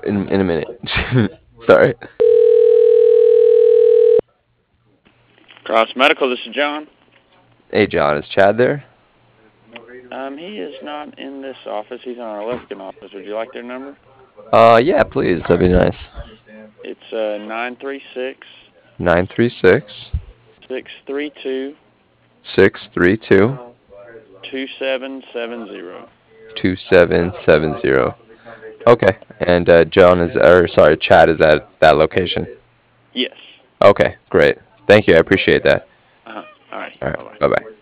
in a minute. Sorry. Cross Medical, this is John. Hey, John, is Chad there? He is not in this office. He's in our Lufkin office. Would you like their number? Yeah, please. That'd be nice. It's 936 936 632 632 2770. 2770. Okay. And Chad is at that location. Yes. Okay, great. Thank you. I appreciate that. All right. All Bye bye. right. Bye bye.